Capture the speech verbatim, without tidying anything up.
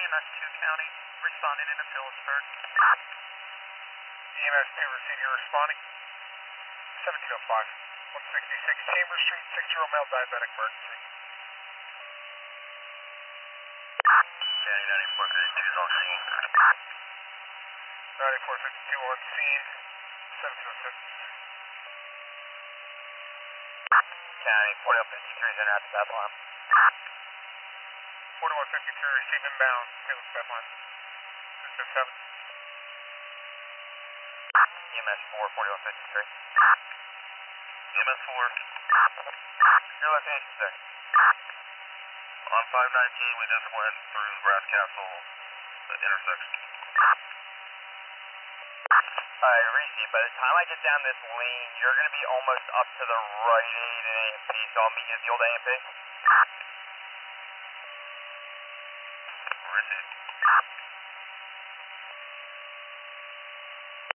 M S two County, responding into Phillipsburg. E M S two, receive your responding. seventeen oh five, one sixty-six Chambers Street, six-year-old male diabetic emergency. County ninety-four fifty-two is on scene. ninety-four fifty-two on scene, seventeen oh six. County forty-one fifty-three is in at the bed line. forty-one fifty-three, receive inbound, Taylor's bed line. six oh seven. E M S four, forty-one fifty-three. E M S four. Your location, sir. On five nineteen, we just went through Grass Castle, the intersection. Alright, Reese, by the time I get down this lane, you're going to be almost up to the right aid in A M P, so I'll meet you at the old A M P. Receive.